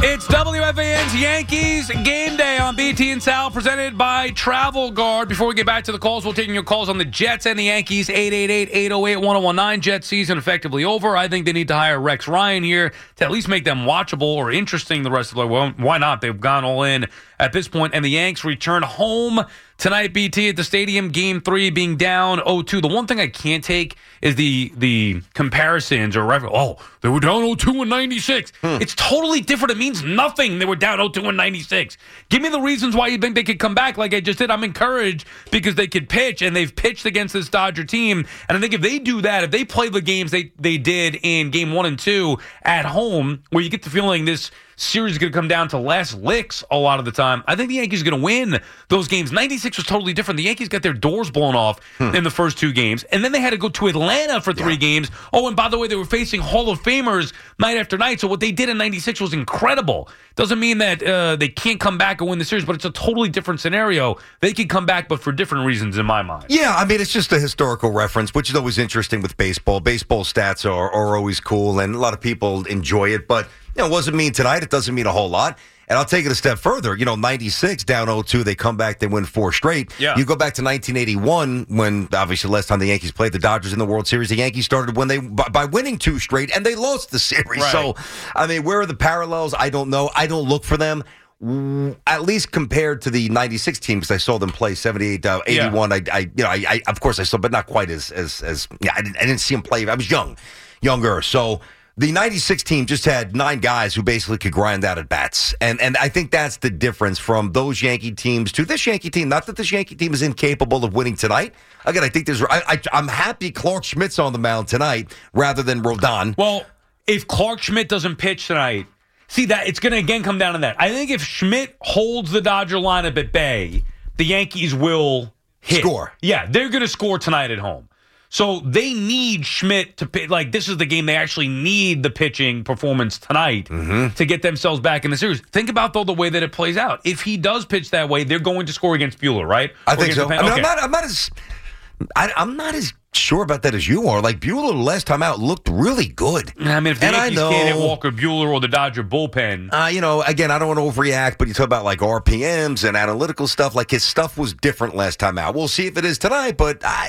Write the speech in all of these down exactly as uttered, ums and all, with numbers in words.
It's W F A N's Yankees Game Day on B T and Sal, presented by Travel Guard. Before we get back to the calls, we're taking your calls on the Jets and the Yankees. eight eight eight, eight oh eight, one oh one nine. Jets season effectively over. I think they need to hire Rex Ryan here to at least make them watchable or interesting the rest of the way. Well, why not? They've gone all in at this point. And the Yanks return home tonight, B T, at the stadium. Game three being down oh two. The one thing I can't take is the the comparisons or refer- oh, they were down oh two in ninety-six. Hmm. It's totally different. It means nothing. They were down oh two in ninety-six. Give me the reasons why you think they could come back like I just did. I'm encouraged because they could pitch, and they've pitched against this Dodger team. And I think if they do that, if they play the games they, they did in game one and two at home, where you get the feeling this series is going to come down to last licks a lot of the time, I think the Yankees are going to win those games. ninety-six was totally different. The Yankees got their doors blown off hmm. in the first two games, and then they had to go to Atlanta for three yeah. games. Oh, and by the way, they were facing Hall of Famers night after night, so what they did in ninety-six was incredible. Doesn't mean that uh, they can't come back and win the series, but it's a totally different scenario. They can come back, but for different reasons in my mind. Yeah, I mean, it's just a historical reference, which is always interesting with baseball. Baseball stats are, are always cool, and a lot of people enjoy it, but you know, it wasn't mean tonight. It doesn't mean a whole lot. And I'll take it a step further. You know, ninety-six down oh two, they come back, they win four straight. Yeah. You go back to nineteen eighty-one, when obviously last time the Yankees played the Dodgers in the World Series, the Yankees started when they by, by winning two straight, and they lost the series. Right. So, I mean, where are the parallels? I don't know. I don't look for them. At least compared to the ninety-six team, because I saw them play seventy-eight, uh, eighty-one. Yeah. I, I, you know, I, I, of course I saw, but not quite as, as, as. Yeah, I didn't, I didn't see them play. I was young, younger. So the ninety-six team just had nine guys who basically could grind out at bats, and and I think that's the difference from those Yankee teams to this Yankee team. Not that this Yankee team is incapable of winning tonight. Again, I think there's. I, I, I'm happy Clarke Schmidt's on the mound tonight rather than Rodon. Well, if Clarke Schmidt doesn't pitch tonight. See, that it's going to again come down to that. I think if Schmidt holds the Dodger lineup at bay, the Yankees will hit. Score. Yeah, they're going to score tonight at home. So they need Schmidt to pitch. Like, this is the game they actually need the pitching performance tonight mm-hmm. to get themselves back in the series. Think about, though, the way that it plays out. If he does pitch that way, they're going to score against Buehler, right? I or think so. I mean, okay. I'm not, I'm not as... I, I'm not as sure about that as you are. Like, Buehler last time out looked really good. I mean, if the and Yankees I know, can't hit Walker Buehler or the Dodger bullpen. Uh, you know, again, I don't want to overreact, but you talk about, like, R P Ms and analytical stuff. Like, his stuff was different last time out. We'll see if it is tonight, but I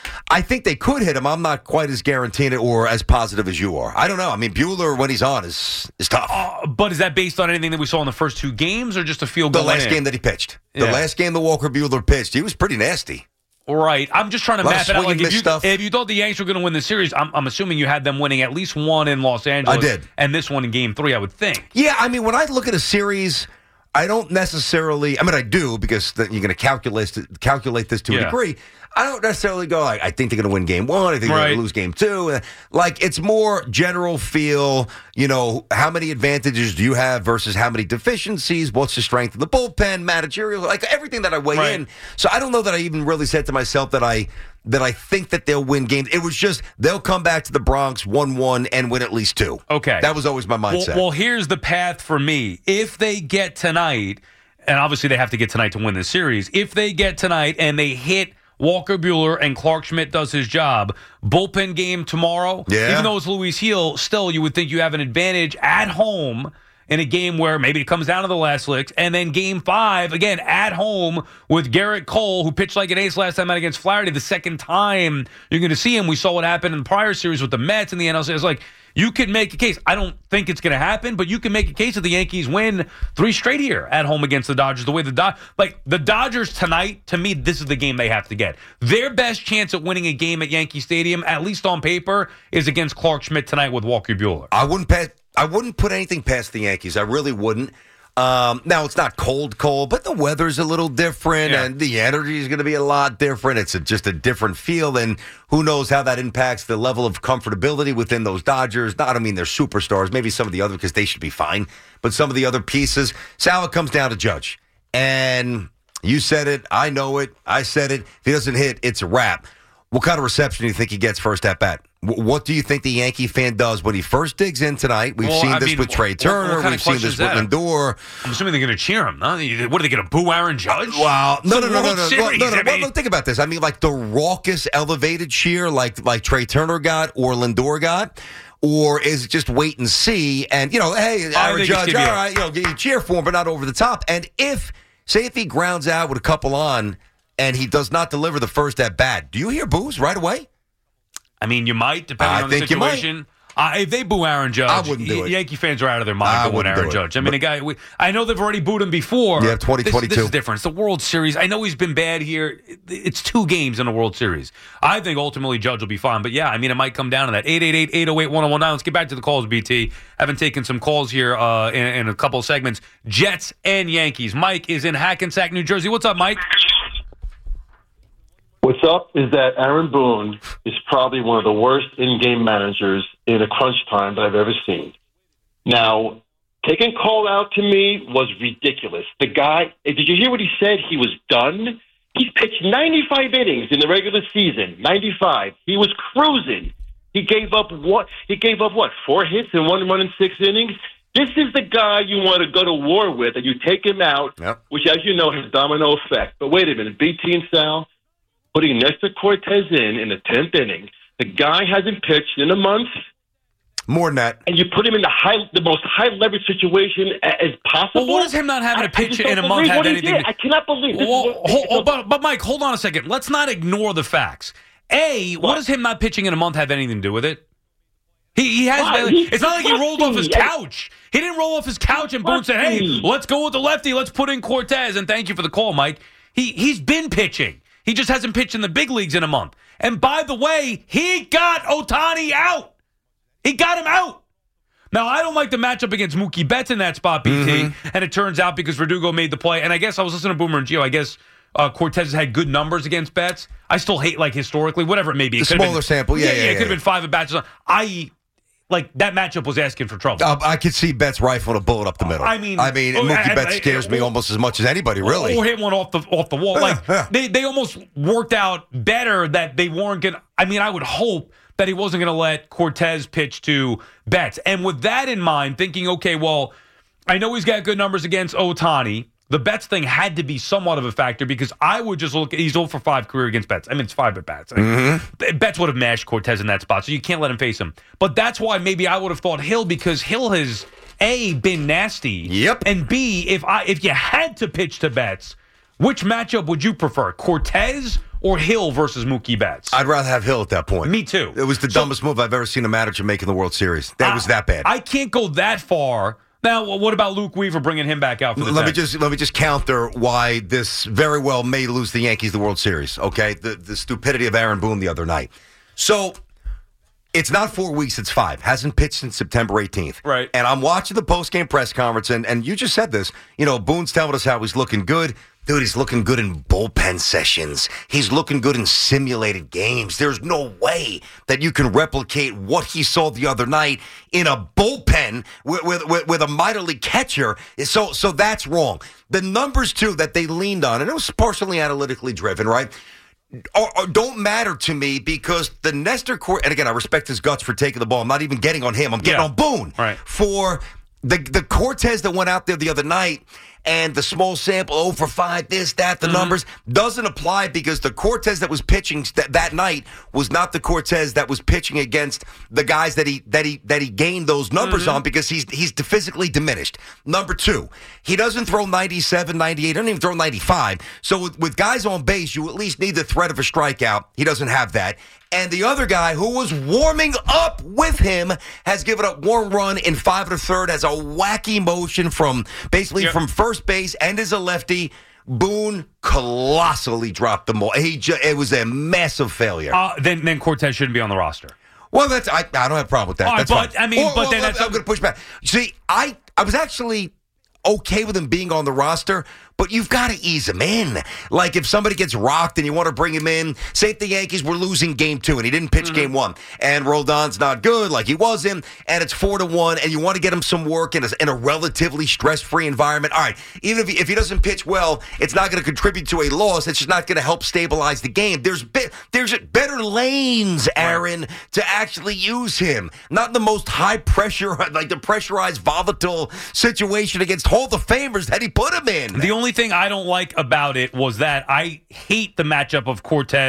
I think they could hit him. I'm not quite as guaranteed or as positive as you are. I don't know. I mean, Buehler, when he's on, is is tough. Uh, but is that based on anything that we saw in the first two games or just a feel The going last in? game that he pitched. The Yeah. last game that Walker Buehler pitched, he was pretty nasty. Right. I'm just trying to Lot map of it out. Like swinging if, you, stuff. if you thought the Yankees were going to win the series, I'm, I'm assuming you had them winning at least one in Los Angeles. I did. And this one in game three, I would think. Yeah, I mean, when I look at a series, I don't necessarily, I mean, I do, because the, you're going to calculate calculate this to Yeah. a degree. I don't necessarily go, like, I think they're going to win game one. I think they're Right. going to lose game two. Like, it's more general feel, you know, how many advantages do you have versus how many deficiencies? What's the strength of the bullpen, managerial, like everything that I weigh Right. in. So I don't know that I even really said to myself that I that I think that they'll win games. It was just, they'll come back to the Bronx one one and win at least two. Okay. That was always my mindset. Well, well, here's the path for me. If they get tonight, and obviously they have to get tonight to win the series, if they get tonight and they hit Walker Buehler and Clarke Schmidt does his job, bullpen game tomorrow, Yeah. even though it's Luis Gil, still you would think you have an advantage at home in a game where maybe it comes down to the last licks. And then game five, again, at home with Garrett Cole, who pitched like an ace last time out against Flaherty. The second time you're going to see him. We saw what happened in the prior series with the Mets and the N L C. It's like, you could make a case. I don't think it's going to happen, but you can make a case that the Yankees win three straight here at home against the Dodgers. The way the Do- like the Dodgers tonight, to me, this is the game they have to get. Their best chance at winning a game at Yankee Stadium, at least on paper, is against Clarke Schmidt tonight with Walker Buehler. I wouldn't pass, I wouldn't put anything past the Yankees. I really wouldn't. Um, now, it's not cold, cold, but the weather's a little different, Yeah. and the energy is going to be a lot different. It's a, just a different feel, and who knows how that impacts the level of comfortability within those Dodgers. Not, I mean, they're superstars. Maybe some of the other, because they should be fine, but some of the other pieces. Sal, it comes down to Judge. And you said it. I know it. I said it. If he doesn't hit, it's a wrap. What kind of reception do you think he gets first at bat? What do you think the Yankee fan does when he first digs in tonight? We've Well, seen I this mean, with Trey what- Turner. what kind We've of seen question this is with that? Lindor. I'm assuming they're going to cheer him. Huh? What are they going to boo Aaron Judge? Wow. No, It's no, the no, no, World no, no, Series, no, no. I Well, mean- no, think about this. I mean, like the raucous, elevated cheer like like Trey Turner got or Lindor got. Or is it just wait and see? And, you know, hey, Aaron Judge, all right, you know, you cheer for him, but not over the top. And if, say if he grounds out with a couple on and he does not deliver the first at bat, do you hear boos right away? I mean, you might, depending I on the think situation. Uh, if they boo Aaron Judge, I wouldn't do it. Yankee fans are out of their mind booing Aaron Judge. I mean, but, a guy. We, I know they've already booed him before. Yeah, twenty twenty-two. This, this is different. It's the World Series. I know he's been bad here. It's two games in the World Series. I think ultimately Judge will be fine. But yeah, I mean, it might come down to that. eight eight eight, eight oh eight, one oh one nine. Let's get back to the calls, B T. Haven't taken some calls here uh, in, in a couple of segments. Jets and Yankees. Mike is in Hackensack, New Jersey. What's up, Mike? What's up is that Aaron Boone is probably one of the worst in-game managers in a crunch time that I've ever seen. Now, taking call out to me was ridiculous. The guy, did you hear what he said? He was done. He's pitched ninety-five innings in the regular season. ninety-five. He was cruising. He gave up what? He gave up what? Four hits in one run in six innings. This is the guy you want to go to war with, and you take him out, yep. which, as you know, has domino effect. But wait a minute, B T and Sal. Putting Nestor Cortez in in the tenth inning. The guy hasn't pitched in a month. More than that. And you put him in the high, the most high leverage situation as possible. Well, what does him not having I, a pitch in a month have anything? To... I cannot believe. This well, what, hold, oh, but, but Mike, hold on a second. Let's not ignore the facts. A, what, what does him not pitching in a month have anything to do with it? He, he has. Wow, it's not like he rolled off his couch. He didn't roll off his couch and Boone said, "Hey, let's go with the lefty. Let's put in Cortez." And thank you for the call, Mike. He he's been pitching. He just hasn't pitched in the big leagues in a month. And by the way, he got Ohtani out. He got him out. Now, I don't like the matchup against Mookie Betts in that spot, B T. Mm-hmm. And it turns out because Verdugo made the play. And I guess I was listening to Boomer and Gio. I guess uh, Cortez has had good numbers against Betts. I still hate, like, historically, whatever it may be. It the smaller been, sample, yeah, yeah, yeah. yeah it could yeah. have been five at bats. I Like, that matchup was asking for trouble. Uh, I could see Betts rifling a bullet up the middle. I mean, I mean, oh, Mookie I, Betts I, scares I, me almost as much as anybody, really. Or hit one off the off the wall. Yeah, like yeah. they they almost worked out better that they weren't going to. I mean, I would hope that he wasn't going to let Cortez pitch to Betts. And with that in mind, thinking, okay, well, I know he's got good numbers against Ohtani. The Betts thing had to be somewhat of a factor because I would just look, he's oh for five career against Betts. I mean, it's five at bats. Mm-hmm. Betts would have mashed Cortez in that spot, so you can't let him face him. But that's why maybe I would have thought Hill because Hill has, A, been nasty. Yep. And B, if I if you had to pitch to Betts, which matchup would you prefer, Cortez or Hill versus Mookie Betts? I'd rather have Hill at that point. Me too. It was the so, dumbest move I've ever seen a manager make in the World Series. That I, was that bad. I can't go that far. Now, what about Luke Weaver bringing him back out for the let tenth? me just let me just counter why this very well may lose the Yankees the World Series. Okay, the the stupidity of Aaron Boone the other night. So it's not four weeks; it's five. Hasn't pitched since September eighteenth. Right. And I'm watching the post game press conference, and and you just said this. You know, Boone's telling us how he's looking good. Dude, he's looking good in bullpen sessions. He's looking good in simulated games. There's no way that you can replicate what he saw the other night in a bullpen with with, with, with a minor league catcher. So, so that's wrong. The numbers, too, that they leaned on, and it was partially analytically driven, right, Or, or don't matter to me because the Nestor Cortez, and again, I respect his guts for taking the ball. I'm not even getting on him. I'm getting yeah. on Boone. Right. For the, the Cortez that went out there the other night, and the small sample, oh for five, this, that, the mm-hmm. numbers, doesn't apply because the Cortez that was pitching th- that night was not the Cortez that was pitching against the guys that he that he that he gained those numbers mm-hmm. on because he's he's physically diminished. Number two, he doesn't throw ninety-seven, ninety-eight, doesn't even throw ninety-five. So with, with guys on base, you at least need the threat of a strikeout. He doesn't have that. And the other guy who was warming up with him has given up one run in five and a third, has a wacky motion from basically yep. from first base and is a lefty. Boone colossally dropped the ball. He ju- it was a massive failure. Uh, then, then Cortez shouldn't be on the roster. Well, that's I, I don't have a problem with that. All right, that's but fine. I mean, or, but or, then that's I'm going to push back. See, I I was actually okay with him being on the roster, but you've got to ease him in. Like if somebody gets rocked and you want to bring him in, say if the Yankees were losing game two and he didn't pitch mm-hmm. game one, and Rodon's not good like he was in, and it's four to one, and you want to get him some work in a, in a relatively stress-free environment. All right, even if he, if he doesn't pitch well, it's not going to contribute to a loss. It's just not going to help stabilize the game. There's be, there's better lanes, Aaron, right. to actually use him. Not the most high pressure, like the pressurized, volatile situation against Hall of Famers that he put him in. The only thing I don't like about it was that I hate the matchup of Cortez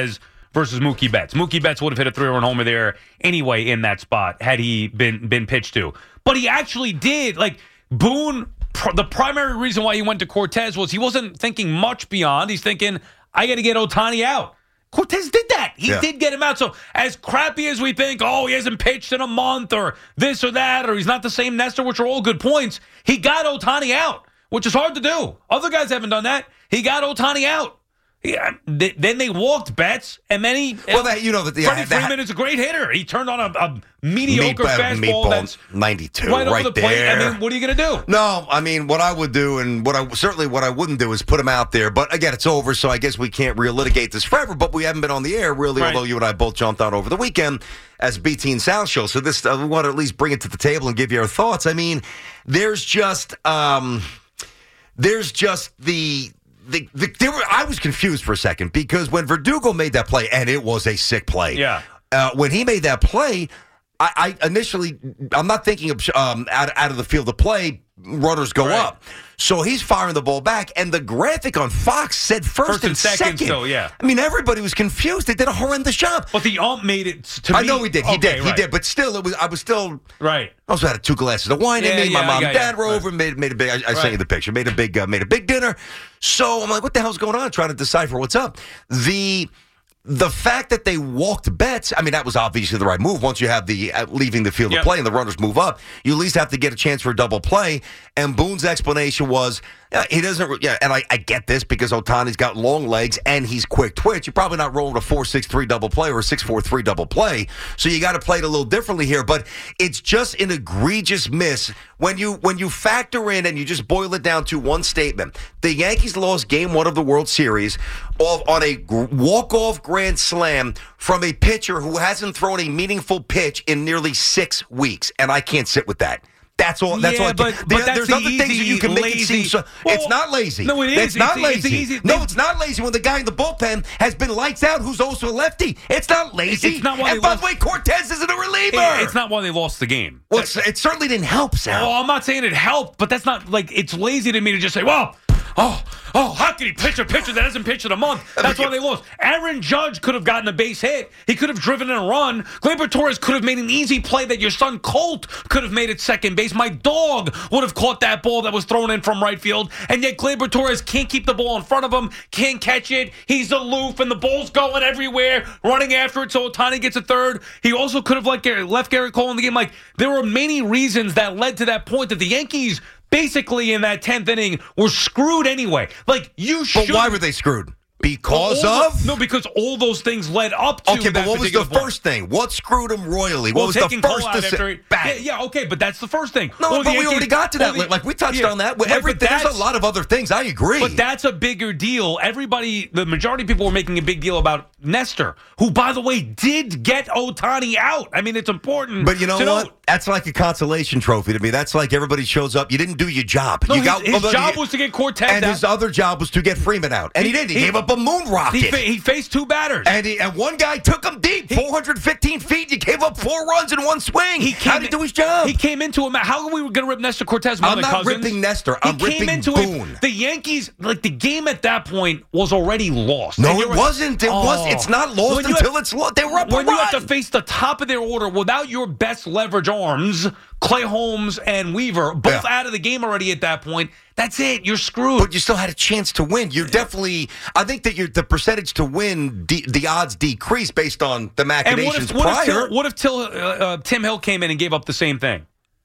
versus Mookie Betts. Mookie Betts would have hit a three-run homer there anyway in that spot had he been been pitched to. But he actually did. Like, Boone, pr- the primary reason why he went to Cortez was he wasn't thinking much beyond. He's thinking, I got to get Ohtani out. Cortez did that. He yeah. did get him out. So as crappy as we think, oh, he hasn't pitched in a month or this or that, or he's not the same Nestor, which are all good points, he got Ohtani out, which is hard to do. Other guys haven't done that. He got Ohtani out. Yeah, th- then they walked Betts, and then he. Well, that, you know that. Freddie Yeah, Freeman is a great hitter. He turned on a, a mediocre meat, fastball meatball, that's ninety-two right, right over the plate. there. I mean, what are you going to do? No, I mean, what I would do, and what I certainly what I wouldn't do is put him out there. But again, it's over, so I guess we can't relitigate this forever. But we haven't been on the air really, Right. although you and I both jumped on over the weekend as B T and South show. So this, uh, we want to at least bring it to the table and give you our thoughts. I mean, there's just, um, there's just the. The, the, they were, I was confused for a second because when Verdugo made that play, and it was a sick play. Yeah. Uh, when he made that play, I, I initially, I'm not thinking of um, out, out of the field of play, runners go Right. up. So he's firing the ball back, and the graphic on Fox said first, First and and second, second. so, yeah. I mean, everybody was confused. They did a horrendous job. But the ump made it to I me. know he did. He Okay, did. right. He did. But still, it was. I was still. Right. I also had two glasses of wine in Yeah, me. My yeah, mom I and got dad you. were Right. over. Made made a big. I, I Right. sent you the picture. Made a big. Uh, made a big dinner. So I'm like, what the hell's going on? Trying to decipher what's up. The. The fact that they walked Betts, I mean, that was obviously the right move. Once you have the uh, leaving the field Yep. of play and the runners move up, you at least have to get a chance for a double play. And Boone's explanation was, uh, he doesn't, yeah, and I, I get this because Ohtani's got long legs and he's quick twitch. You're probably not rolling a four six three double play or a six four three double play. So you got to play it a little differently here. But it's just an egregious miss when you when you factor in and you just boil it down to one statement. The Yankees lost game one of the World Series of, on a gr- walk-off grand slam from a pitcher who hasn't thrown a meaningful pitch in nearly six weeks. And I can't sit with that. That's all. That's Yeah, all. I but- can- but there- that's there's the other things that you can easy, make it lazy- seem. So, Well, it's not lazy. no, it is. It's not It's- lazy. it's easy- No, they- it's not lazy when the guy in the bullpen has been lights out, who's also a lefty. It's not lazy. It's not why and they by lost- the way, Cortez isn't a reliever. It- it's not why they lost the game. Well, it's, it certainly didn't help, Sal. Well, I'm not saying it helped, but that's not like it's lazy to me to just say, well, oh, oh, how can he pitch a pitcher that hasn't pitched in a month? That's why they lost. Aaron Judge could have gotten a base hit. He could have driven in a run. Gleyber Torres could have made an easy play that your son Colt could have made at second base. My dog would have caught that ball that was thrown in from right field. And yet Gleyber Torres can't keep the ball in front of him, can't catch it. He's aloof, and the ball's going everywhere, running after it, so Ohtani gets a third. He also could have like left Garrett Cole in the game. Like, there were many reasons that led to that point that the Yankees basically in that tenth inning were screwed anyway. Like, you should. But why were they screwed? Because all of? the, no, because all those things led up to Okay, that but what was the particular point. first thing? What screwed him royally? What Well, was the taking first Cole out to after say? he, Bang. yeah, yeah, okay, but that's the first thing. No, Or but the we Yankees- already got to that. or the- Like we touched yeah, on that. right, Everything, but there's a that's- lot of other things. I agree. But that's a bigger deal. Everybody, the majority of people were making a big deal about Nestor, who, by the way, did get Ohtani out. I mean, it's important. But you know to what? note. That's like a consolation trophy to me. That's like everybody shows up. You didn't do your job. No, you his, got his well, job you- was to get Cortez and out. his other job was to get Freeman out, and he, He- did. He, he- gave up a moon rocket. he, fa- he faced two batters. And he, and one guy took him deep, four hundred fifteen feet. You gave up four runs in one swing. He How did he do his job? He came into him. How are we going to rip Nestor Cortez more I'm than not Cousins? ripping Nestor. I'm he came ripping into Boone. it. The Yankees, like the game at that point, was already lost. No, And it you're- wasn't. It Oh. was. It's not lost When you until have- it's lost. They were up When a you run. have to face the top of their order without your best leverage arms, Clay Holmes and Weaver, both Yeah. out of the game already at that point, that's it. You're screwed. But you still had a chance to win. You're definitely. I think that you're, the percentage to win, de- the odds decrease based on the and what machinations if, what if, prior. Till, what if Till, uh, uh, Tim Hill came in and gave up the same thing?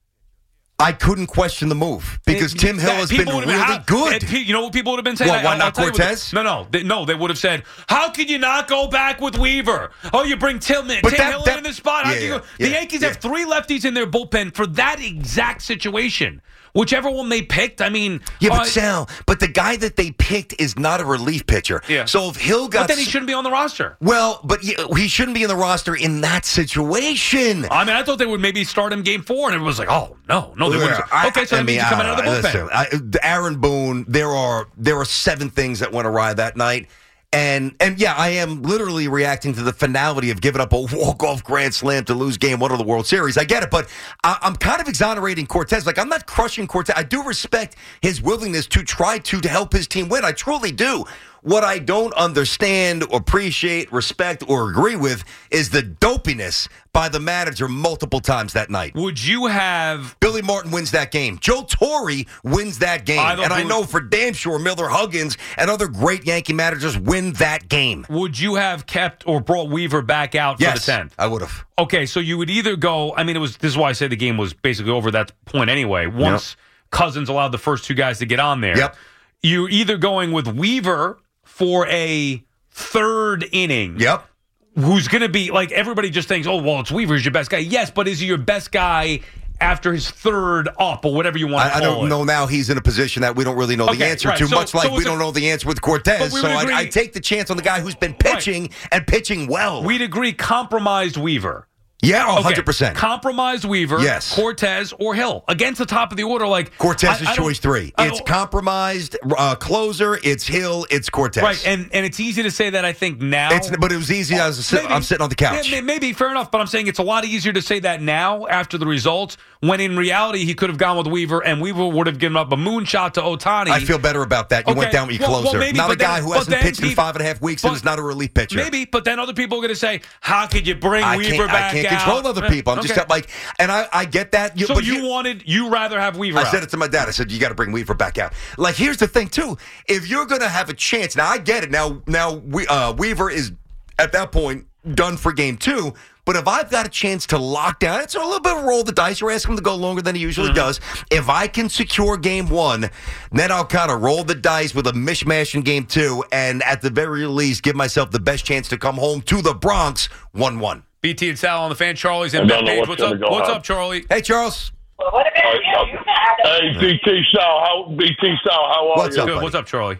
I couldn't question the move because It- Tim Hill that has been people would really have been, how- good. and pe- you know what people would have been saying? What, why I'll- not I'll tell you what they- Cortez? no, no, they, no. They would have said, "How could you not go back with Weaver? Oh, you bring Tim, Tim But that- Hill that- in the spot. How yeah, do you yeah, go? The yeah, Yankees yeah. have three lefties in their bullpen for that exact situation. Whichever one they picked, I mean, Yeah, but uh, Sal, but the guy that they picked is not a relief pitcher. Yeah. So if Hill got, but then he shouldn't be on the roster. well, but yeah, he shouldn't be in the roster in that situation. I mean, I thought they would maybe start him game four, and everyone was like, "Oh no, no, they wouldn't." I- Okay, so I that mean, means he's coming I out of the don't bullpen. know. Listen, I, Aaron Boone, there are there are seven things that went awry that night. And and yeah, I am literally reacting to the finality of giving up a walk-off grand slam to lose game one of the World Series. I get it, but I, I'm kind of exonerating Cortez. Like, I'm not crushing Cortez. I do respect his willingness to try to, to help his team win. I truly do. What I don't understand, appreciate, respect, or agree with is the dopiness by the manager multiple times that night. Would you have... Billy Martin wins that game. Joe Torre wins that game. I and I know for damn sure Miller Huggins and other great Yankee managers win that game. Would you have kept or brought Weaver back out for yes, the tenth? I would have. Okay, so you would either go... I mean, it was. This is why I say the game was basically over at that point anyway. Once yep. Cousins allowed the first two guys to get on there. Yep. You're either going with Weaver for a third inning. Yep. Who's going to be, like, everybody just thinks, oh, well, it's Weaver's your best guy. Yes, but is he your best guy after his third up or whatever you want to I, call I don't it? know now he's in a position that we don't really know okay, the answer right. to, so, much like so we a, don't know the answer with Cortez. So I, I take the chance on the guy who's been pitching right. and pitching well. We'd agree compromised Weaver. Yeah, one hundred percent. Okay. Compromised Weaver, yes. Cortez, or Hill. Against the top of the order, like... Cortez I, is I choice three. It's compromised, uh, closer, it's Hill, it's Cortez. Right, and, and it's easy to say that, I think, now. It's, but it was easy. I was sit, maybe, I'm sitting on the couch. Yeah, maybe, fair enough, but I'm saying it's a lot easier to say that now after the results, when in reality he could have gone with Weaver, and Weaver would have given up a moonshot to Ohtani. I feel better about that. You okay. went down with your well, closer. Well, maybe, not a guy then, who hasn't pitched he, in five and a half weeks but, and is not a relief pitcher. Maybe, but then other people are going to say, how could you bring I Weaver back I can't out? control other people. I'm okay. just like, and I, I get that. You, so but you here, wanted, you rather have Weaver I out. said it to my dad. I said, you got to bring Weaver back out. Like, here's the thing, too. If you're going to have a chance, now I get it. Now, now we, uh, Weaver is, at that point, done for game two. But if I've got a chance to lock down, it's a little bit of roll the dice. You're asking him to go longer than he usually mm-hmm. does. If I can secure game one, then I'll kind of roll the dice with a mishmash in game two, and at the very least, give myself the best chance to come home to the Bronx one one. B T and Sal on the fan. Charlie's in Bethpage. What's up? What's up, Charlie? Hey, Charles. Well, what about you? You Hey, B T Sal, how B T Sal, how are What's you? up, Good. What's up, Charlie?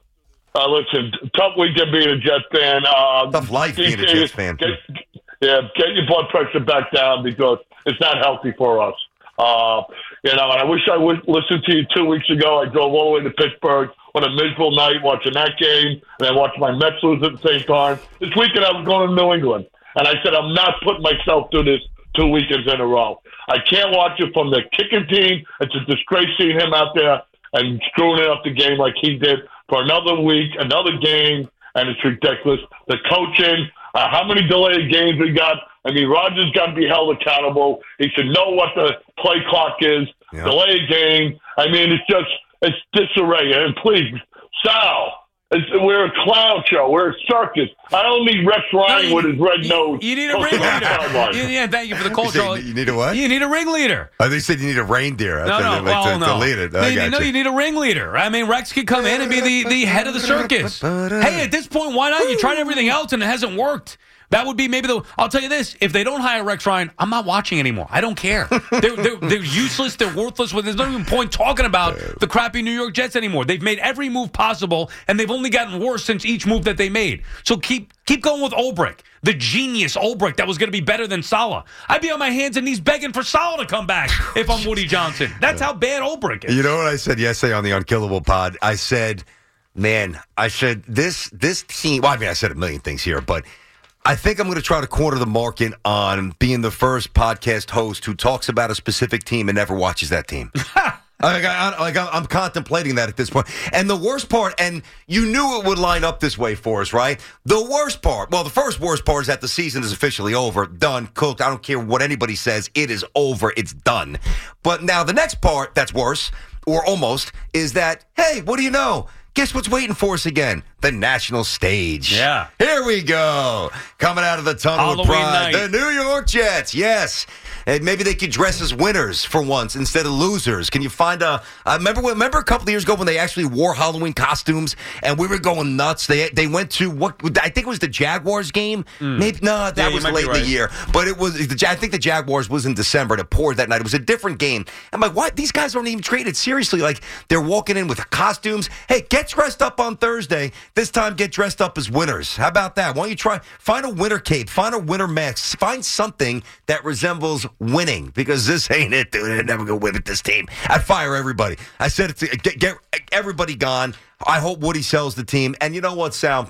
Uh, listen, tough weekend being a Jets fan. Uh, tough life B T, being a Jets fan. Get, yeah, get your blood pressure back down because it's not healthy for us. Uh, you know, and I wish I would listen to you two weeks ago. I drove all the way to Pittsburgh on a miserable night watching that game, and I watched my Mets lose at the same time. This weekend I was going to New England, and I said I'm not putting myself through this two weekends in a row. I can't watch it from the kicking team. It's a disgrace seeing him out there and screwing it up the game like he did for another week, another game, and it's ridiculous. The coaching, uh, how many delayed games we got. I mean, Rodgers got to be held accountable. He should know what the play clock is. Yeah. Delay a game. I mean, it's just, it's disarray. And please, Sal, it's, we're a clown show. We're a circus. I don't need Rex Ryan no, you, with his red you, nose. You need a ringleader. Yeah, thank you for the call, Charlie. You need a what? You need a ringleader. Oh, they said you need a reindeer. No, no, like well, to, no. To lead it. Oh, no, you, no, you need a ringleader. I mean, Rex could come in and be the, the head of the circus. Hey, at this point, why not? You tried everything else and it hasn't worked. That would be maybe the. I'll tell you this: if they don't hire Rex Ryan, I'm not watching anymore. I don't care. They're they're, they're useless. They're worthless. There's no even point talking about the crappy New York Jets anymore. They've made every move possible, and they've only gotten worse since each move that they made. So keep keep going with Ulbrich, the genius Ulbrich that was going to be better than Saleh. I'd be on my hands and knees begging for Saleh to come back if I'm Woody Johnson. That's how bad Ulbrich is. You know what I said yesterday on the Unkillable Pod? I said, man, I said this this team. Well, I mean, I said a million things here, but. I think I'm going to try to corner the market on being the first podcast host who talks about a specific team and never watches that team. like, I, like I'm contemplating that at this point. And the worst part, and you knew it would line up this way for us, right? The worst part, well, the first worst part is that the season is officially over, done, cooked. I don't care what anybody says. It is over. It's done. But now the next part that's worse, or almost, is that, hey, what do you know? Guess what's waiting for us again? The national stage. Yeah. Here we go. Coming out of the tunnel Halloween of pride. night. The New York Jets. Yes. And maybe they could dress as winners for once instead of losers. Can you find a... I remember, remember a couple of years ago when they actually wore Halloween costumes and we were going nuts? They they went to, what? I think it was the Jaguars game. Mm. Maybe No, that yeah, was late right. in the year. But it was. The, I think the Jaguars was in December and it poured that night. It was a different game. I'm like, what? These guys aren't even treated seriously. Like, they're walking in with costumes. Hey, get dressed up on Thursday. This time, get dressed up as winners. How about that? Why don't you try... Find a winter cape. Find a winter mask. Find something that resembles winning, because this ain't it, dude. They're never gonna win with this team. I fire everybody. I said it to get, get everybody gone. I hope Woody sells the team. And you know what, Sal?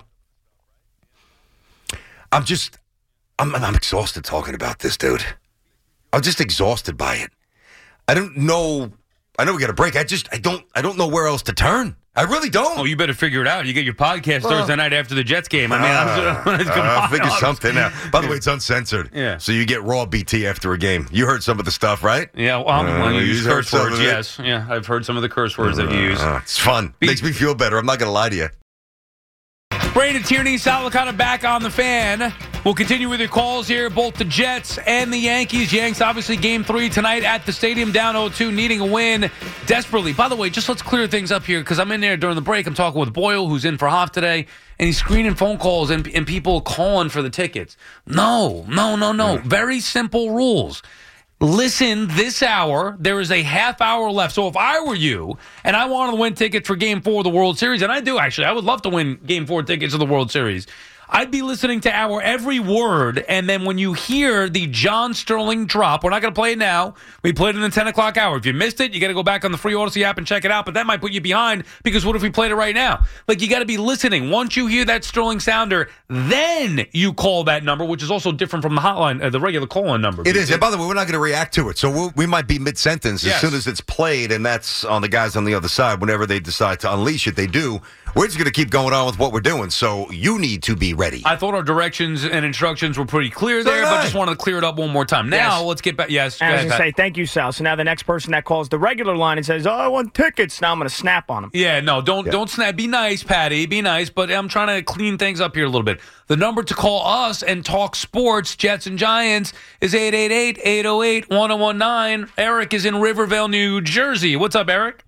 I'm just, I'm, I'm exhausted talking about this, dude. I'm just exhausted by it. I don't know. I know we got a break. I just I don't I don't know where else to turn. I really don't. Oh, you better figure it out. You get your podcast uh, Thursday night after the Jets game. I mean, uh, I'm just, uh, I'll figure something out. By the way, it's uncensored. Yeah. So you get raw B T after a game. You heard some of the stuff, right? Yeah. Well, I'm uh, going to use curse words. It? Yes. Yeah. I've heard some of the curse words uh, that you use. Uh, it's fun. B- Makes me feel better. I'm not going to lie to you. Brandon Tierney, Sal Licata back on the Fan. We'll continue with your calls here, both the Jets and the Yankees. Yanks, obviously, game three tonight at the stadium, down oh two, needing a win desperately. By the way, just let's clear things up here, because I'm in there during the break. I'm talking with Boyle, who's in for Hoff today, and he's screening phone calls and, and people calling for the tickets. No, no, no, no. Very simple rules. Listen, this hour, there is a half hour left. So if I were you and I wanted to win tickets for Game four of the World Series, and I do actually, I would love to win Game four tickets of the World Series, I'd be listening to our every word, and then when you hear the John Sterling drop, we're not going to play it now. We played it in the ten o'clock hour. If you missed it, you got to go back on the free Odyssey app and check it out, but that might put you behind, because what if we played it right now? Like, you got to be listening. Once you hear that Sterling sounder, then you call that number, which is also different from the hotline, uh, the regular call-in number. It is, and by the way, we're not going to react to it, so we'll, we might be mid-sentence as Yes. soon as it's played, and that's on the guys on the other side. Whenever they decide to unleash it, they do. We're just going to keep going on with what we're doing, so you need to be ready. I thought our directions and instructions were pretty clear there, So but right. just wanted to clear it up one more time. Now, Yes. let's get back. Yes, And I was go going to ahead, say, thank you, Sal. So now the next person that calls the regular line and says, oh, I want tickets, now I'm going to snap on them. Yeah, no, don't Yeah. don't snap. Be nice, Patty. Be nice, but I'm trying to clean things up here a little bit. The number to call us and talk sports, Jets and Giants, is eight eight eight, eight oh eight, one oh one nine. Eric is in Rivervale, New Jersey. What's up, Eric?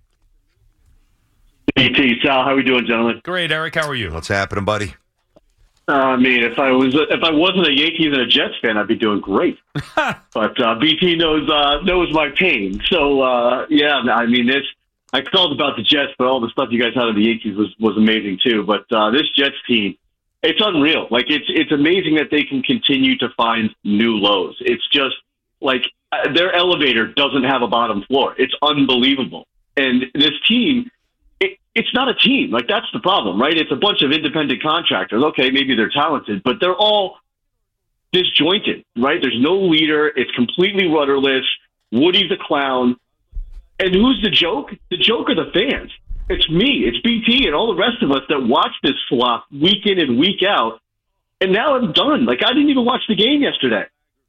B T, Sal, how are we doing, gentlemen? Great, Eric. How are you? What's happening, buddy? Uh, I mean, if I was if I wasn't a Yankees and a Jets fan, I'd be doing great. But uh, B T knows uh, knows my pain. So uh, yeah, I mean, this I called about the Jets, but all the stuff you guys had on the Yankees was was amazing too. But uh, this Jets team, it's unreal. Like it's it's amazing that they can continue to find new lows. It's just like uh, their elevator doesn't have a bottom floor. It's unbelievable. And this team. It, it's not a team. Like, that's the problem, right? It's a bunch of independent contractors. Okay, maybe they're talented, but they're all disjointed, right? There's no leader. It's completely rudderless. Woody's a clown. And who's the joke? The joke are the fans. It's me. It's B T and all the rest of us that watch this flop week in and week out. And now I'm done. Like, I didn't even watch the game yesterday.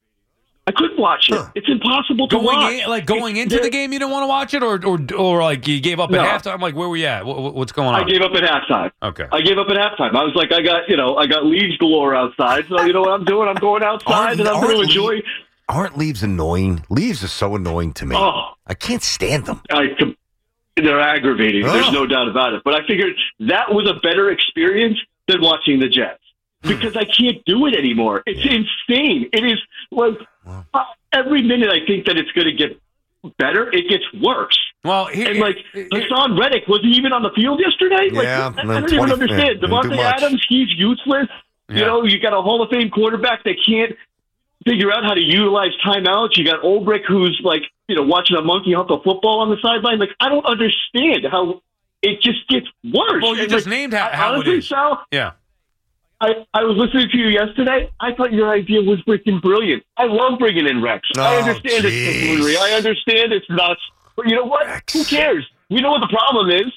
I couldn't watch it. Huh. It's impossible to Going watch. in, like going into It- the game, you didn't want to watch it, or or or like you gave up No. at halftime. Like, where were you at? What, what's going on? I gave up at halftime. Okay. I gave up at halftime. I was like, I got, you know, I got leaves galore outside. So you know what I'm doing? I'm going outside Aren't- and I'm going to aren't enjoy. le- Aren't leaves annoying? Leaves are so annoying to me. Oh, I can't stand them. I, they're aggravating. There's Oh. no doubt about it. But I figured that was a better experience than watching the Jets because I can't do it anymore. It's insane. It is like uh, every minute I think that it's going to get better, it gets worse. Well, here, And like here- Hassan Reddick, was he even on the field yesterday? Like, Yeah, I, I no, don't even twenty understand. yeah, didn't do Devontae much. Adams, he's useless. Yeah. You know, you got a Hall of Fame quarterback that can't figure out how to utilize timeouts. You got Ulbrich, who's like, you know, watching a monkey hump a football on the sideline. Like, I don't understand how it just gets worse. Well, you And, just like, named how, I- how it honestly, is. Sal, Yeah. I, I was listening to you yesterday. I thought your idea was freaking brilliant. I love bringing in Rex. I Oh, understand it's jeez. buffoonery. I understand it's nuts. But you know what? Rex. Who cares? We know what the problem is.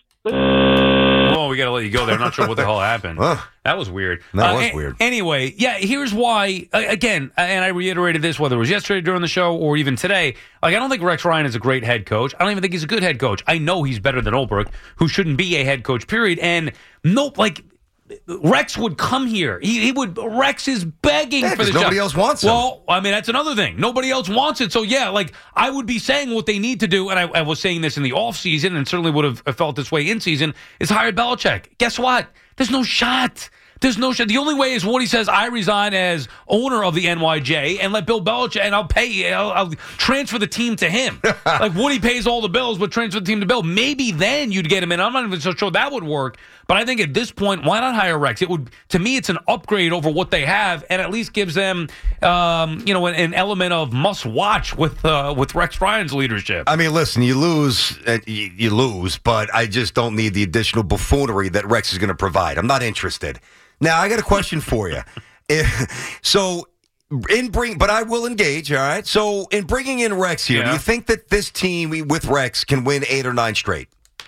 Oh, we got to let you go there. I'm not sure what the hell happened. Huh. That was weird. That was a- weird. Anyway, yeah, here's why. uh, Again, and I reiterated this whether it was yesterday during the show or even today. Like, I don't think Rex Ryan is a great head coach. I don't even think he's a good head coach. I know he's better than Ulbrich, who shouldn't be a head coach, period. And nope, like, Rex would come here. He, he would. Rex is begging Yeah, for 'cause the nobody job. else wants him. Well, I mean, that's another thing. Nobody else wants it. So, yeah, like, I would be saying what they need to do, and I, I was saying this in the offseason and certainly would have felt this way in season, is hire Belichick. Guess what? There's no shot. There's no shot. The only way is Woody says, I resign as owner of the N Y J and let Bill Belichick, and I'll pay, I'll, I'll transfer the team to him. Like, Woody pays all the bills, but transfer the team to Bill. Maybe then you'd get him in. I'm not even so sure that would work. But I think at this point, why not hire Rex? It would, to me, it's an upgrade over what they have, and at least gives them, um, you know, an, an element of must watch with uh, with Rex Ryan's leadership. I mean, listen, you lose, uh, you, you lose, but I just don't need the additional buffoonery that Rex is going to provide. I'm not interested. Now, I got a question for you. If, so, in bring, but I will engage. All right. So in bringing in Rex here, Yeah. do you think that this team with Rex can win eight or nine straight?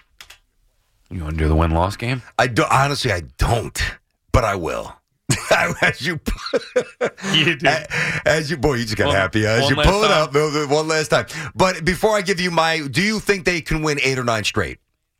You want to do the win-loss game? I do, honestly, I don't, but I will. as you, You do. as you, boy, you just got One- happy. As one you last pull it time. up, no, no, one last time. But before I give you my, do you think they can win eight or nine straight?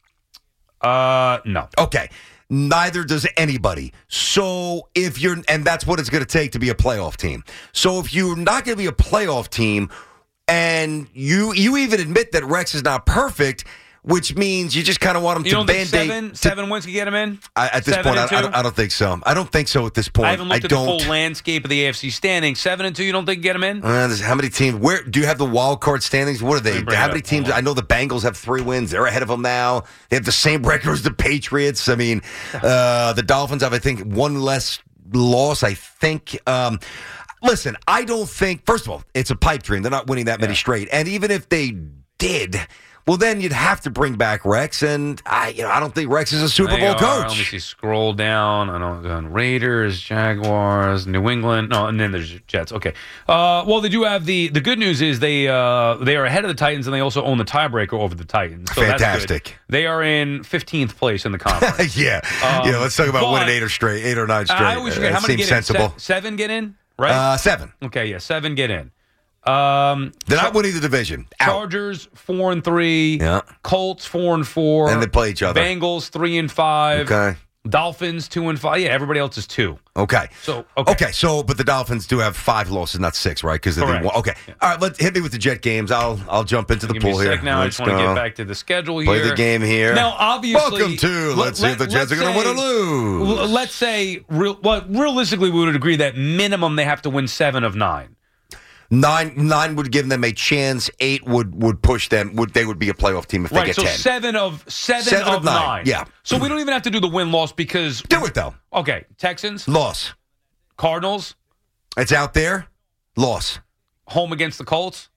Uh, no. Okay. Neither does anybody. So if you're, and that's what it's going to take to be a playoff team. So if you're not going to be a playoff team, and you you even admit that Rex is not perfect, which means you just kind of want him You to don't think band-aid. seven, to- seven wins can get him in? I, at this Seven point, I, and I, two? don't, I don't think so. I don't think so at this point. I haven't looked at don't. the full landscape of the A F C standings. Seven and two, you don't think get him in? Uh, there's- how many teams? Where do you have the wild card standings? What are they? Let me bring How it many up. teams? Hold on. I know the Bengals have three wins. They're ahead of them now. They have the same record as the Patriots. I mean, uh, the Dolphins have, I think, one less loss. I think. Um, listen, I don't think. First of all, it's a pipe dream. They're not winning that many Yeah. straight. And even if they did, well, then you'd have to bring back Rex. And I, you know, I don't think Rex is a Super They Bowl are. coach. Let me see. Scroll down. I don't know. Raiders, Jaguars, New England. No, and then there's Jets. Okay. Uh, well, they do have the the good news is they uh, they are ahead of the Titans, and they also own the tiebreaker over the Titans. So That's Fantastic. good. They are in fifteenth place in the conference. yeah, Um, yeah. Let's talk about but winning eight or straight, eight or nine straight. I always forget Uh, how that many seems get in. sensible. Se- seven get in, right? Uh, seven. okay, yeah, seven get in. Um, They're not winning the division. Out. Chargers four and three. Yeah. Colts four and four. And they play each other. Bengals three and five. Okay. Dolphins two and five. Yeah, everybody else is two. Okay. So okay. Okay. So, but the Dolphins do have five losses, not six, right? Because they Correct. won. Okay. All right. Let's hit me with the Jet games. I'll I'll jump into the Give me pool a here. sec now. Let's I just want to go. get back to the schedule here. Play the game here. Now, obviously, Welcome to let- Let's see if the let- Jets are let's going to win or say- lose. l- Let's say, real, well, realistically, we would agree that minimum they have to win seven of nine. Nine nine would give them a chance. Eight would would push them. Would they would be a playoff team if they Right. get So ten? seven of seven, Seven of of nine, nine. yeah. So we don't even have to do the win loss because Do it though. Okay, Texans, Loss. Cardinals, It's out there. Loss. home against the Colts,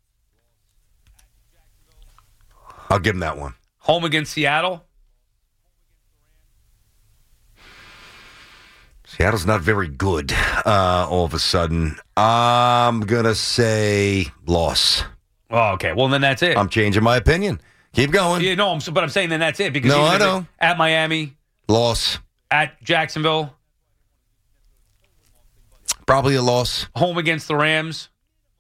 I'll give them that one. home against Seattle. Seattle's not very good. Uh, all of a sudden, I'm gonna say loss. Oh, okay. Well, then that's it. I'm changing my opinion. Keep going. yeah, no, I'm, but I'm saying then that's it because No, even I if it- know. at Miami, Loss. at Jacksonville, Probably a loss. home against the Rams.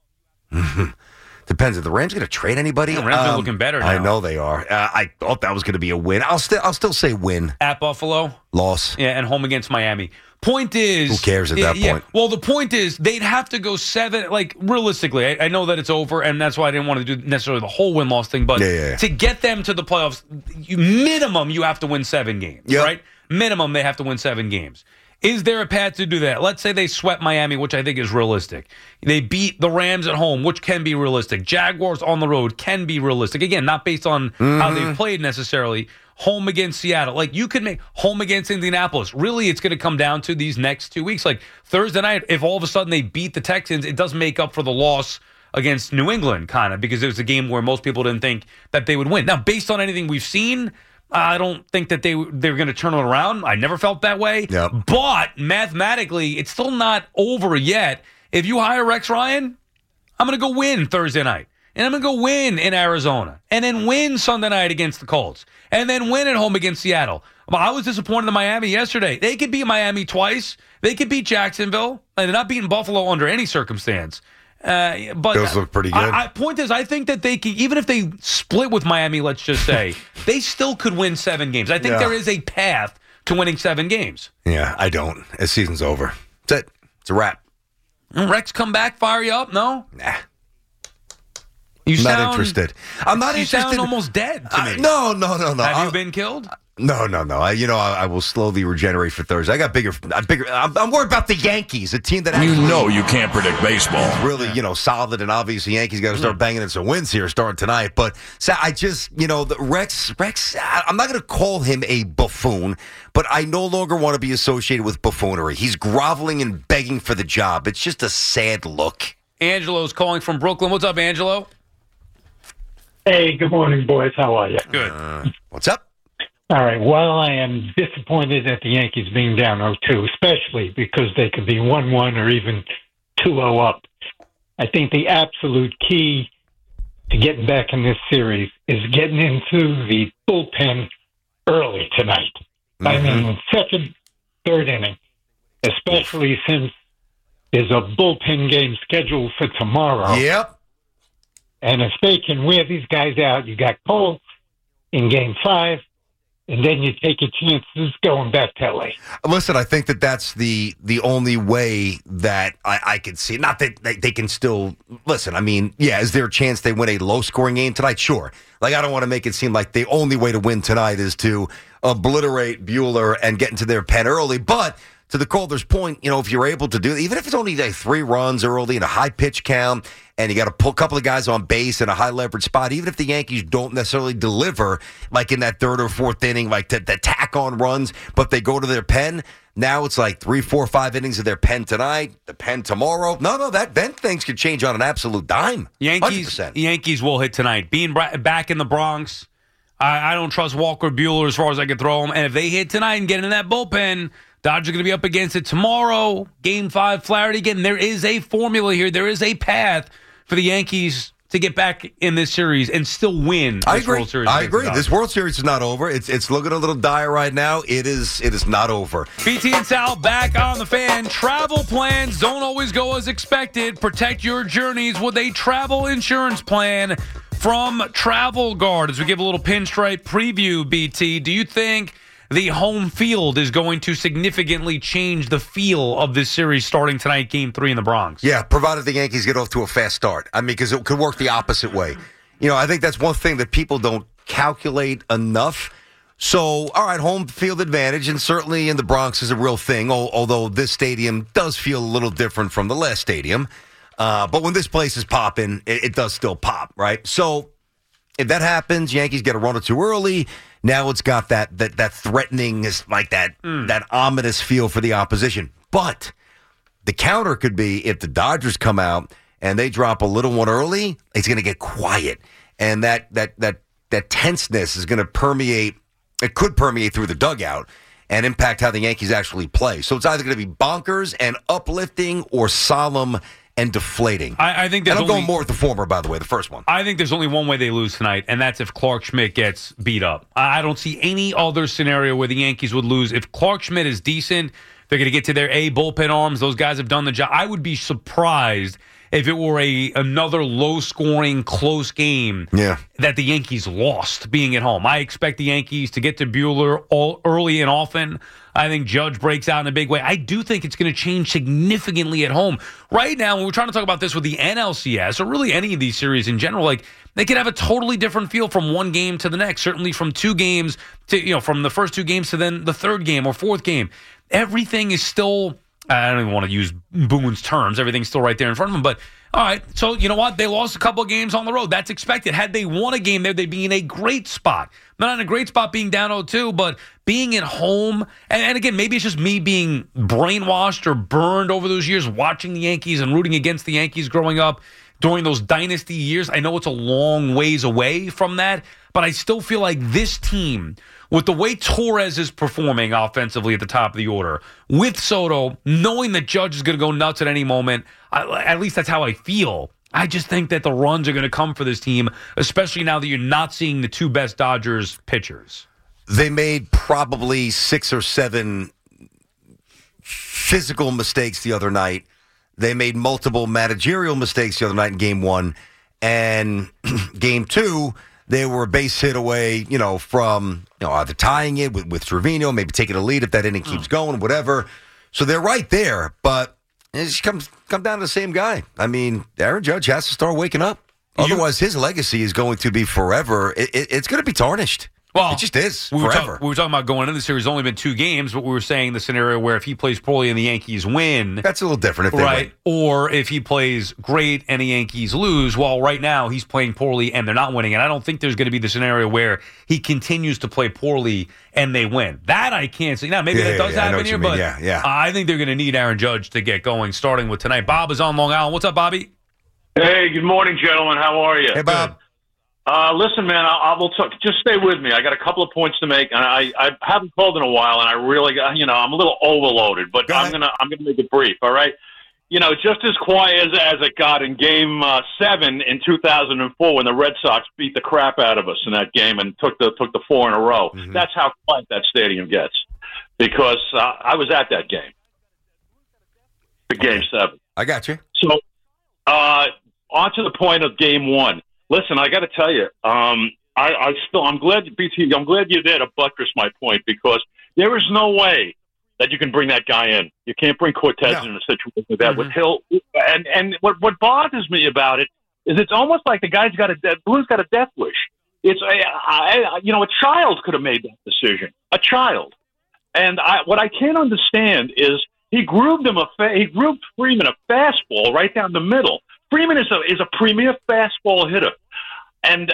Depends. Are the Rams going to trade anybody? The Rams are looking better I now. know they are. Uh, I thought that was going to be a win. I'll still, I'll still say win. At Buffalo, Loss. yeah, and home against Miami. Point is, Who cares at yeah, that yeah. point? Well, the point is, they'd have to go seven. Like realistically, I, I know that it's over, and that's why I didn't want to do necessarily the whole win loss thing. But Yeah, yeah, yeah. to get them to the playoffs, you, minimum you have to win seven games, Yep. right? Minimum they have to win seven games. Is there a path to do that? Let's say they swept Miami, which I think is realistic. They beat the Rams at home, which can be realistic. Jaguars on the road can be realistic. Again, not based on Mm-hmm. how they've played necessarily. Home against Seattle. Like, you could make home against Indianapolis. Really, it's going to come down to these next two weeks. Like, Thursday night, if all of a sudden they beat the Texans, it does make up for the loss against New England, kind of, because it was a game where most people didn't think that they would win. Now, based on anything we've seen, I don't think that they they're going to turn it around. I never felt that way. Yep. But mathematically, it's still not over yet. If you hire Rex Ryan, I'm going to go win Thursday night. And I'm going to go win in Arizona. And then win Sunday night against the Colts. And then win at home against Seattle. Well, I was disappointed in Miami yesterday. They could beat Miami twice. They could beat Jacksonville. And they're not beating Buffalo under any circumstance. Uh, but Those look pretty good. I, I, point is, I think that they could, even if they split with Miami, let's just say, they still could win seven games. I think Yeah. there is a path to winning seven games. Yeah, I don't. The season's over. That's it. It's a wrap. Rex come back, fire you up? No? Nah. You Not sound, interested. I'm not you interested. sound almost dead to I- me. no, no, no, no. Have I- you been killed? No, no, no. I, you know, I, I will slowly regenerate for Thursday. I got bigger. I'm bigger. I'm, I'm worried about the Yankees, a team that You actually know you can't predict baseball. really, you know, solid, and obviously Yankees got to Mm. start banging in some wins here starting tonight. But so I just, you know, the Rex, Rex. I- I'm not going to call him a buffoon, but I no longer want to be associated with buffoonery. He's groveling and begging for the job. It's just a sad look. Angelo's calling from Brooklyn. What's up, Angelo? Hey, good morning, boys. How are you? Good. Uh, what's up? All right. Well, I am disappointed at the Yankees being down oh two, especially because they could be one one or even two oh up. I think the absolute key to getting back in this series is getting into the bullpen early tonight. Mm-hmm. I mean, second, third inning, especially since there's a bullpen game scheduled for tomorrow. Yep. And if they can wear these guys out, you got Cole in game five, and then you take your chances going back to L A. Listen, I think that that's the the only way that I, I could see. Not that they, they can still listen. I mean, yeah, is there a chance they win a low scoring game tonight? Sure. Like, I don't want to make it seem like the only way to win tonight is to obliterate Buehler and get into their pen early. But to the Calder's point, you know, if you're able to do it, even if it's only like three runs early in a high pitch count, and you got to pull a couple of guys on base in a high leverage spot, even if the Yankees don't necessarily deliver, like in that third or fourth inning, like the, the tack on runs, but they go to their pen. Now it's like three, four, five innings of their pen tonight, the pen tomorrow. No, no, that then things could change on an absolute dime. Yankees, one hundred percent. Yankees will hit tonight. Being back in the Bronx, I, I don't trust Walker Buehler as far as I can throw him. And if they hit tonight and get in that bullpen, Dodgers are going to be up against it tomorrow. Game five, Flaherty again. There is a formula here. There is a path for the Yankees to get back in this series and still win this I agree. World Series. I agree. This World Series is not over. It's it's looking a little dire right now. It is it is not over. B T and Sal back on the Fan. Travel plans don't always go as expected. Protect your journeys with a travel insurance plan from Travel Guard. As we give a little pinstripe preview, B T, do you think the home field is going to significantly change the feel of this series starting tonight, game three in the Bronx? Yeah, provided the Yankees get off to a fast start. I mean, because it could work the opposite way. You know, I think that's one thing that people don't calculate enough. So, all right, home field advantage, and certainly in the Bronx is a real thing, although this stadium does feel a little different from the last stadium. Uh, but when this place is popping, it, it does still pop, right? So, if that happens, Yankees get a run or two early. Now it's got that that that threatening, like that mm. that ominous feel for the opposition. But the counter could be if the Dodgers come out and they drop a little one early, it's going to get quiet, and that that that that tenseness is going to permeate. It could permeate through the dugout and impact how the Yankees actually play. So it's either going to be bonkers and uplifting or solemn and deflating. I, I think there's and I'm only, going more with the former, by the way, the first one. I think there's only one way they lose tonight, and that's if Clarke Schmidt gets beat up. I don't see any other scenario where the Yankees would lose. If Clarke Schmidt is decent, they're going to get to their A bullpen arms. Those guys have done the job. I would be surprised if it were a another low-scoring, close game yeah. that the Yankees lost being at home. I expect the Yankees to get to Buehler all early and often. I think Judge breaks out in a big way. I do think it's going to change significantly at home. Right now, when we're trying to talk about this with the N L C S, or really any of these series in general, like they could have a totally different feel from one game to the next, certainly from two games to, you know, from the first two games to then the third game or fourth game. Everything is still, I don't even want to use Boone's terms, everything's still right there in front of them, but all right, so you know what? They lost a couple of games on the road. That's expected. Had they won a game there, they'd be in a great spot. Not in a great spot being down oh two, but being at home. And, and again, maybe it's just me being brainwashed or burned over those years watching the Yankees and rooting against the Yankees growing up during those dynasty years. I know it's a long ways away from that, but I still feel like this team, with the way Torres is performing offensively at the top of the order, with Soto, knowing that Judge is going to go nuts at any moment, I, at least that's how I feel. I just think that the runs are going to come for this team, especially now that you're not seeing the two best Dodgers pitchers. They made probably six or seven physical mistakes the other night. They made multiple managerial mistakes the other night in game one. And game two, they were a base hit away, you know, from you know either tying it with, with Trevino, maybe taking a lead if that inning keeps going, whatever. So they're right there, but it just comes come down to the same guy. I mean, Aaron Judge has to start waking up. Otherwise, his legacy is going to be forever. It, it, it's going to be tarnished. Well, it just is we were forever. Talk, we were talking about going into the series. It's only been two games, but we were saying the scenario where if he plays poorly and the Yankees win, that's a little different. If they right, win. Or if he plays great and the Yankees lose. Well, right now he's playing poorly and they're not winning, and I don't think there's going to be the scenario where he continues to play poorly and they win. That I can't see. Now maybe yeah, that does yeah, happen here, but yeah, yeah. I think they're going to need Aaron Judge to get going, starting with tonight. Bob is on Long Island. What's up, Bobby? Hey, good morning, gentlemen. How are you? Hey, Bob. Uh, listen, man, I, I will talk, just stay with me. I got a couple of points to make, and I, I haven't called in a while, and I really got, you know, I'm a little overloaded, but Go I'm gonna I'm gonna make it brief. All right. you know, just as quiet as, as it got in Game uh, Seven in two thousand four when the Red Sox beat the crap out of us in that game and took the took the four in a row. Mm-hmm. That's how quiet that stadium gets, because uh, I was at that game, the Game Seven. I got you. So, uh, on to the point of Game One. Listen, I got to tell you, um, I, I still I'm glad B T. I'm glad you're there to buttress my point, because there is no way that you can bring that guy in. You can't bring Cortez no. in a situation like that mm-hmm. with Hill. And and what what bothers me about it is it's almost like the guy's got a death, Boone's got a death wish. It's a, I, you know, a child could have made that decision. A child. And I, what I can't understand is he groomed him a fa- he groomed Freeman a fastball right down the middle. Freeman is a is a premier fastball hitter. And uh,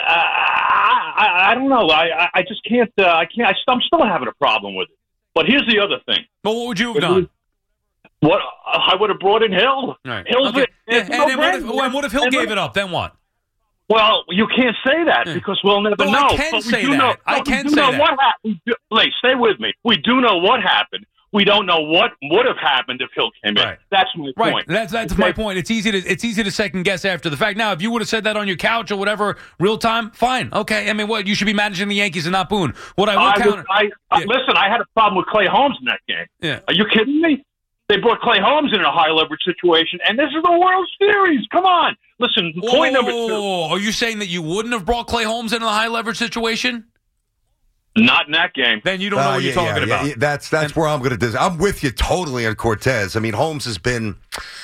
I, I don't know. I I just can't. Uh, I can't. I, I'm still having a problem with it. But here's the other thing. But what would you have done? What I would have brought in Hill. Right. Hill's okay. it. Yeah, and, no and, what if, and what if Hill and gave it up? Then what? Well, you can't say that because we'll never no, know. I can but we say do that. Know, I can we say do know that. What happened? Lee, stay with me. We do know what happened. We don't know what would have happened if Hill came in. Right. That's my right. point. That's that's okay. my point. It's easy to it's easy to second guess after the fact. Now, if you would have said that on your couch or whatever, real time, fine, okay. I mean, what you should be managing the Yankees and not Boone. What I will I counter. Was, I, yeah. uh, listen, I had a problem with Clay Holmes in that game. Yeah. Are you kidding me? They brought Clay Holmes in a high leverage situation, and this is the World Series. Come on, listen. Whoa, point number two. Are you saying that you wouldn't have brought Clay Holmes in a high leverage situation? Not in that game. Then you don't know uh, what yeah, you're talking yeah, about. Yeah, that's that's and, where I'm going to. Dis- I'm with you totally on Cortez. I mean, Holmes has been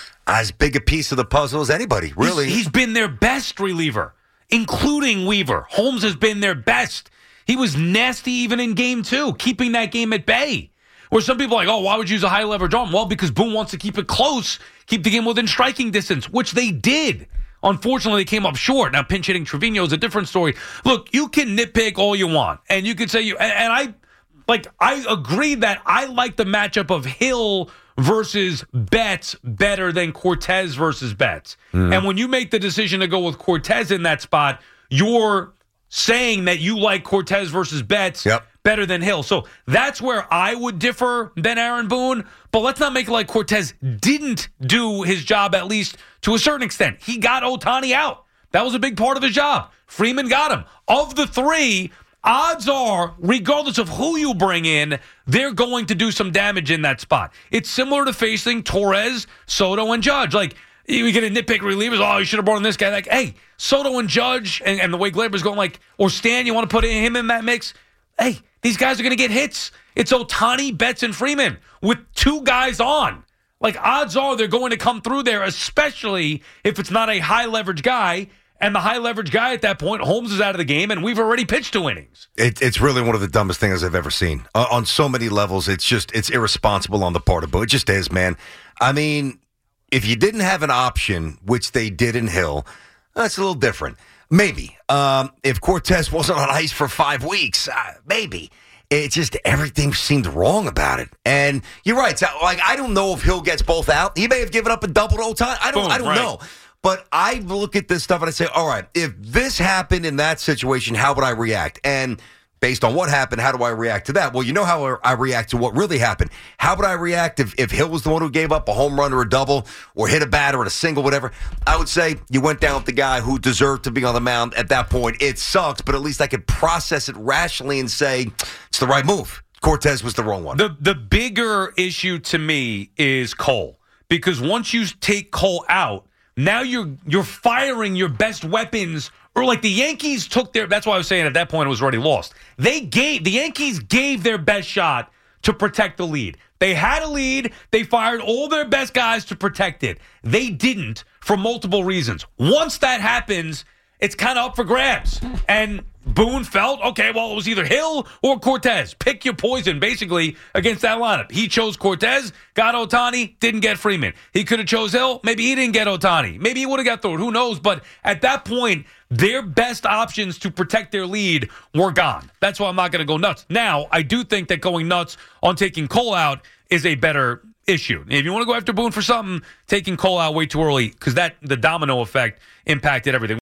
as big a piece of the puzzle as anybody. Really, he's, he's been their best reliever, including Weaver. Holmes has been their best. He was nasty even in Game Two, keeping that game at bay. Where some people are like, oh, why would you use a high leverage arm? Well, because Boone wants to keep it close, keep the game within striking distance, which they did. Unfortunately, they came up short. Now, pinch hitting Trevino is a different story. Look, you can nitpick all you want, and you can say you. And, and I, like, I agree that I like the matchup of Hill versus Betts better than Cortez versus Betts. Mm. And when you make the decision to go with Cortez in that spot, you're saying that you like Cortez versus Betts. Yep. Better than Hill. So that's where I would differ than Aaron Boone. But let's not make it like Cortez didn't do his job, at least to a certain extent. He got Ohtani out. That was a big part of his job. Freeman got him. Of the three, odds are, regardless of who you bring in, they're going to do some damage in that spot. It's similar to facing Torres, Soto, and Judge. Like, you get a nitpick relievers. Oh, you should have brought in this guy. Like, hey, Soto and Judge, and, and the way Glaber's going, like, or Stan, you want to put him in that mix? Hey, these guys are going to get hits. It's Ohtani, Betts, and Freeman with two guys on. Like, odds are they're going to come through there, especially if it's not a high-leverage guy. And the high-leverage guy at that point, Holmes is out of the game, and we've already pitched two innings. It, it's really one of the dumbest things I've ever seen. Uh, on so many levels, it's just, it's irresponsible on the part of Bo. It just is, man. I mean, if you didn't have an option, which they did in Hill, that's a little different. Maybe. Um, if Cortez wasn't on ice for five weeks, uh, maybe. It just, everything seemed wrong about it. And you're right. So, like, I don't know if Hill gets both out. He may have given up a double to Ohtani. I don't, Boom, I don't right. know. But I look at this stuff and I say, all right, if this happened in that situation, how would I react? And based on what happened, how do I react to that? Well, you know how I react to what really happened. How would I react if, if Hill was the one who gave up a home run or a double or hit a batter or a single, whatever? I would say you went down with the guy who deserved to be on the mound at that point. It sucks, but at least I could process it rationally and say it's the right move. Cortez was the wrong one. The the bigger issue to me is Cole, because once you take Cole out, now you're you're firing your best weapons. Or like the Yankees took their, that's why I was saying at that point it was already lost. They gave, the Yankees gave their best shot to protect the lead. They had a lead. They fired all their best guys to protect it. They didn't for multiple reasons. Once that happens, it's kind of up for grabs. And Boone felt, okay, well, it was either Hill or Cortez. Pick your poison, basically, against that lineup. He chose Cortez, got Ohtani, didn't get Freeman. He could have chose Hill. Maybe he didn't get Ohtani. Maybe he would have got through it. Who knows? But at that point, their best options to protect their lead were gone. That's why I'm not going to go nuts. Now, I do think that going nuts on taking Cole out is a better issue. If you want to go after Boone for something, taking Cole out way too early, because that the domino effect impacted everything.